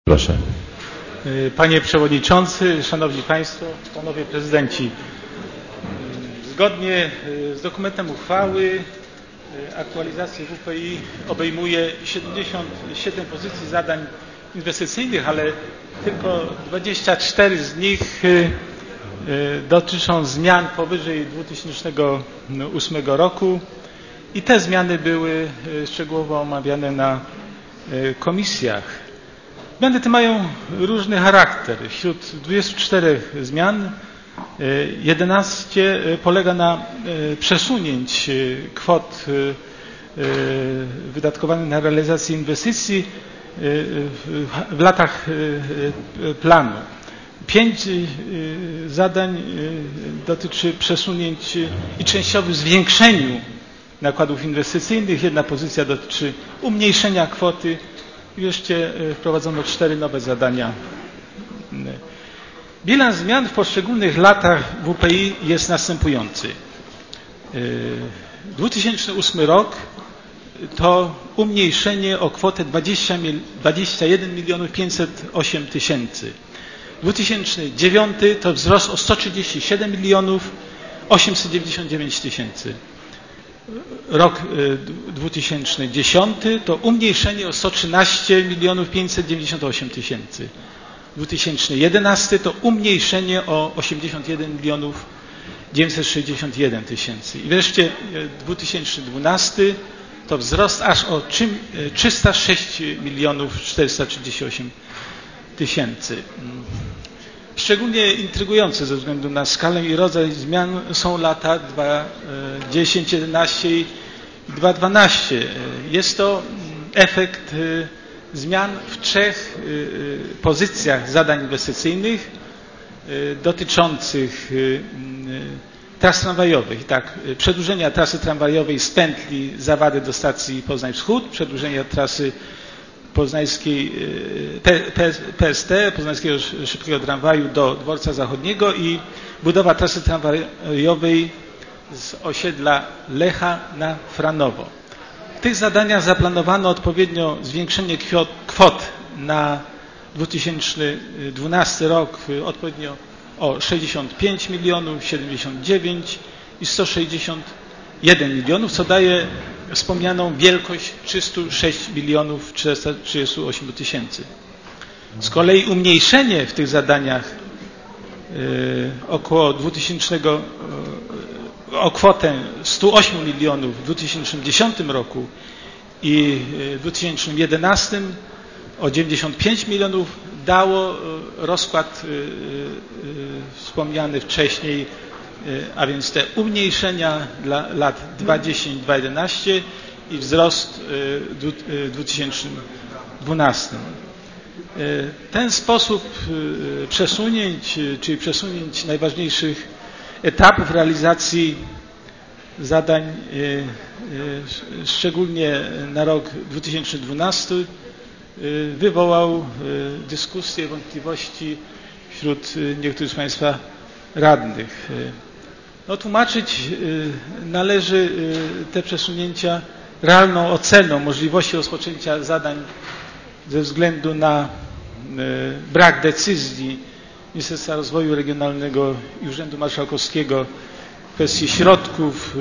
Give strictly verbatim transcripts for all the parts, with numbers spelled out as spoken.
Proszę. Panie Przewodniczący, Szanowni Państwo, Panowie Prezydenci. Zgodnie z dokumentem uchwały aktualizacja W P I obejmuje siedemdziesiąt siedem pozycji zadań inwestycyjnych, ale tylko dwadzieścia cztery z nich dotyczą zmian powyżej dwa tysiące ósmego roku i te zmiany były szczegółowo omawiane na komisjach. Zmiany te mają różny charakter. Wśród dwudziestu czterech zmian jedenaście polega na przesunięć kwot wydatkowanych na realizację inwestycji w latach planu. Pięć zadań dotyczy przesunięć i częściowym zwiększeniu nakładów inwestycyjnych. Jedna pozycja dotyczy umniejszenia kwoty. I wreszcie wprowadzono cztery nowe zadania. Bilans zmian w poszczególnych latach W P I jest następujący. dwa tysiące ósmy rok to umniejszenie o kwotę dwadzieścia jeden milionów pięćset osiem tysięcy. dwa tysiące dziewiąty to wzrost o sto trzydzieści siedem milionów osiemset dziewięćdziesiąt dziewięć tysięcy. Rok dwa tysiące dziesiąty to umniejszenie o sto trzynaście milionów pięćset dziewięćdziesiąt osiem tysięcy. dwa tysiące jedenasty to umniejszenie o osiemdziesiąt jeden milionów dziewięćset sześćdziesiąt jeden tysięcy. I wreszcie dwa tysiące dwunasty to wzrost aż o trzysta sześć milionów czterysta trzydzieści osiem tysięcy. Szczególnie intrygujące ze względu na skalę i rodzaj zmian są lata dwa tysiące dziesiąty, jedenasty i dwa tysiące dwunasty. Jest to efekt zmian w trzech pozycjach zadań inwestycyjnych dotyczących tras tramwajowych. Tak, przedłużenia trasy tramwajowej z pętli Zawady do stacji Poznań Wschód, przedłużenia trasy poznańskiej P S T, Poznańskiego Szybkiego Tramwaju do Dworca Zachodniego i budowa trasy tramwajowej z osiedla Lecha na Franowo. W tych zadaniach zaplanowano odpowiednio zwiększenie kwot na dwa tysiące dwunasty rok odpowiednio o sześćdziesiąt pięć milionów, siedemdziesiąt dziewięć i sto sześćdziesiąt jeden milionów, co daje wspomnianą wielkość trzysta sześć milionów czterysta trzydzieści osiem tysięcy. Z kolei umniejszenie w tych zadaniach około dwutysięcznego o kwotę sto osiem milionów w dwa tysiące dziesiątym roku i w dwa tysiące jedenastym o dziewięćdziesiąt pięć milionów dało rozkład wspomniany wcześniej, a więc te umniejszenia dla lat dwa tysiące dziesiąty do dwa tysiące jedenastego i wzrost w dwa tysiące dwunastym. Ten sposób przesunięć, czyli przesunięć najważniejszych etapów realizacji zadań, szczególnie na rok dwa tysiące dwunasty, wywołał dyskusje, wątpliwości wśród niektórych z Państwa radnych. No, tłumaczyć należy te przesunięcia realną oceną możliwości rozpoczęcia zadań ze względu na brak decyzji Ministerstwa Rozwoju Regionalnego i Urzędu Marszałkowskiego w kwestii środków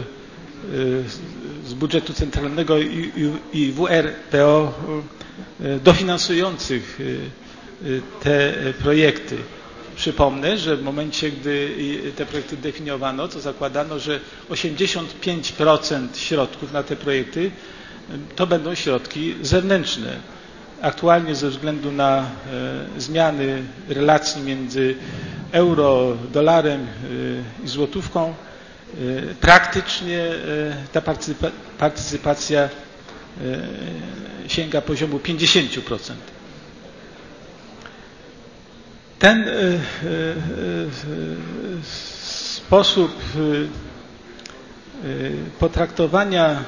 z budżetu centralnego i W R P O dofinansujących te projekty. Przypomnę, że w momencie, gdy te projekty definiowano, to zakładano, że osiemdziesiąt pięć procent środków na te projekty to będą środki zewnętrzne. Aktualnie ze względu na zmiany relacji między euro, dolarem i złotówką praktycznie ta partycypacja sięga poziomu pięćdziesiąt procent. Ten sposób potraktowania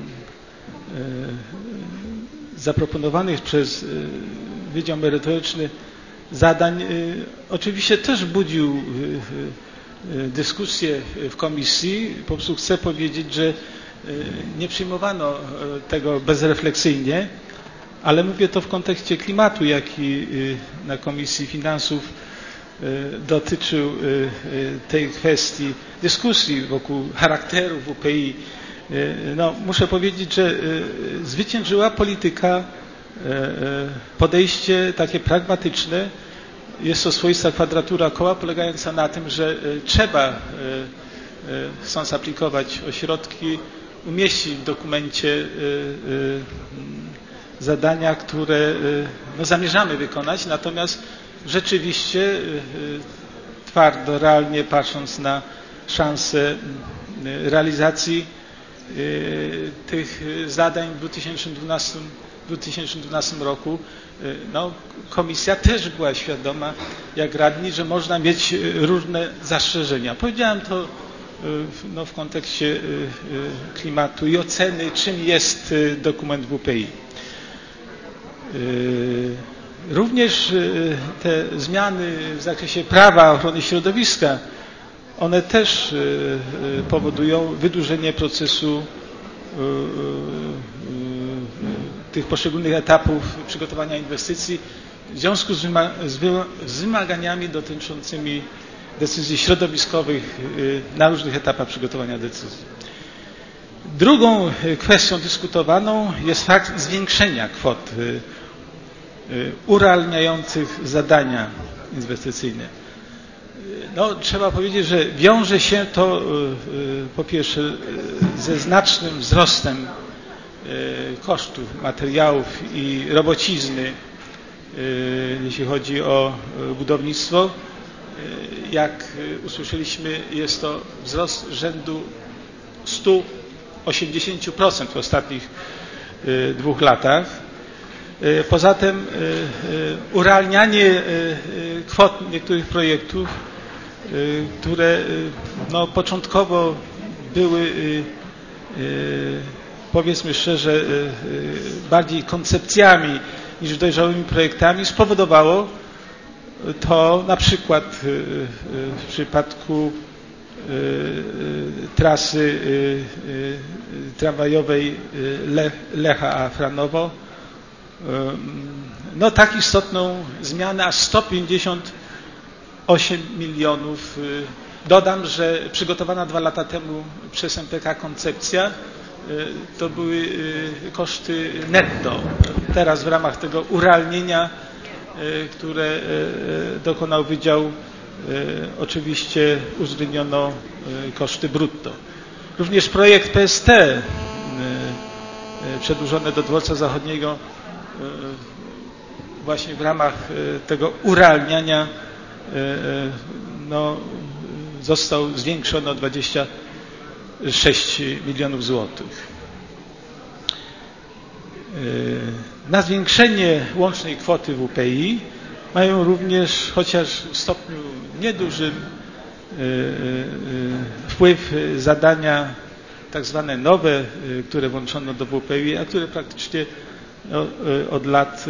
zaproponowanych przez Wydział Merytoryczny zadań oczywiście też budził dyskusję w komisji. Po prostu chcę powiedzieć, że nie przyjmowano tego bezrefleksyjnie, ale mówię to w kontekście klimatu, jaki na Komisji Finansów dotyczył tej kwestii dyskusji wokół charakteru W P I. No, muszę powiedzieć, że zwyciężyła polityka, podejście takie pragmatyczne. Jest to swoista kwadratura koła polegająca na tym, że trzeba, chcąc aplikować ośrodki, umieścić w dokumencie zadania, które no, zamierzamy wykonać, natomiast rzeczywiście twardo, realnie patrząc na szanse realizacji tych zadań w dwa tysiące dwunastym roku, no, Komisja też była świadoma, jak radni, że można mieć różne zastrzeżenia. Powiedziałem to no, w kontekście klimatu i oceny, czym jest dokument W P I. Również te zmiany w zakresie prawa ochrony środowiska, one też powodują wydłużenie procesu tych poszczególnych etapów przygotowania inwestycji w związku z wymaganiami dotyczącymi decyzji środowiskowych na różnych etapach przygotowania decyzji. Drugą kwestią dyskutowaną jest fakt zwiększenia kwot urealniających zadania inwestycyjne. No, trzeba powiedzieć, że wiąże się to po pierwsze ze znacznym wzrostem kosztów materiałów i robocizny, jeśli chodzi o budownictwo. Jak usłyszeliśmy, jest to wzrost rzędu stu osiemdziesięciu procent w ostatnich dwóch latach. Poza tym urealnianie kwot niektórych projektów, które no, początkowo były, powiedzmy szczerze, bardziej koncepcjami niż dojrzałymi projektami, spowodowało to na przykład w przypadku trasy tramwajowej Lecha a Franowo no tak istotną zmianę, aż sto pięćdziesiąt osiem milionów. Dodam, że przygotowana dwa lata temu przez M P K koncepcja to były koszty netto. Teraz w ramach tego urealnienia, które dokonał Wydział, oczywiście uwzględniono koszty brutto. Również projekt P S T przedłużony do dworca zachodniego właśnie w ramach tego urealniania no, został zwiększony o dwadzieścia sześć milionów złotych. Na zwiększenie łącznej kwoty W P I mają również, chociaż w stopniu niedużym, wpływ zadania tak zwane nowe, które włączono do W P I, a które praktycznie no, od lat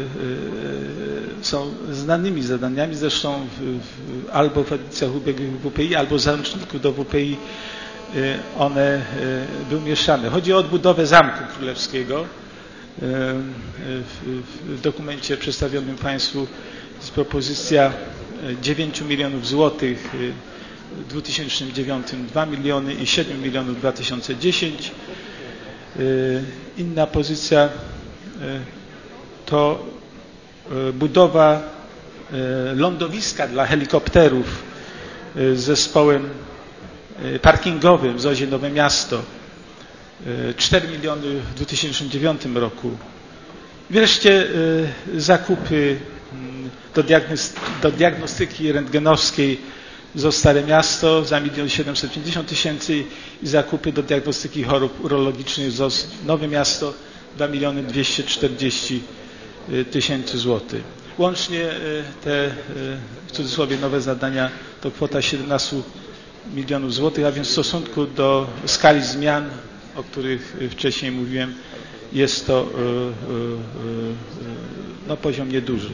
są znanymi zadaniami. Zresztą w, w, albo w edycjach ubiegłych W P I, albo w załączniku do W P I one były mieszane. Chodzi o odbudowę Zamku Królewskiego. W dokumencie przedstawionym Państwu jest propozycja dziewięciu milionów złotych w dwa tysiące dziewiątym, dwa miliony i siedmiu milionów w dwa tysiące dziesiątym. Inna pozycja to budowa lądowiska dla helikopterów z zespołem parkingowym w Zozie Nowe Miasto. cztery miliony w dwa tysiące dziewiątym roku. Wreszcie zakupy do, do diagnostyki rentgenowskiej Z O S Stare Miasto za milion siedemset pięćdziesiąt tysięcy i zakupy do diagnostyki chorób urologicznych Z O S Nowe Miasto dwa miliony dwieście czterdzieści tysięcy złotych. Łącznie te w cudzysłowie nowe zadania to kwota siedemnaście milionów złotych, a więc w stosunku do skali zmian, o których wcześniej mówiłem, jest to no, poziom nieduży.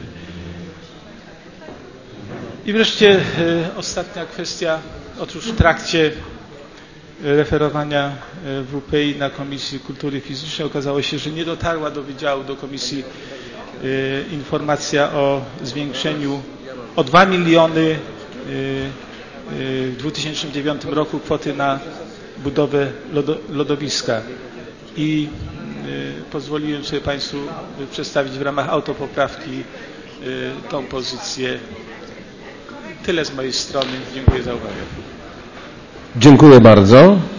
I wreszcie ostatnia kwestia. Otóż w trakcie referowania W P I na Komisji Kultury Fizycznej okazało się, że nie dotarła do Wydziału, do Komisji informacja o zwiększeniu o dwa miliony w dwa tysiące dziewiątym roku kwoty na budowę lodowiska. I pozwoliłem sobie Państwu przedstawić w ramach autopoprawki tą pozycję. Tyle z mojej strony. Dziękuję za uwagę. Dziękuję bardzo.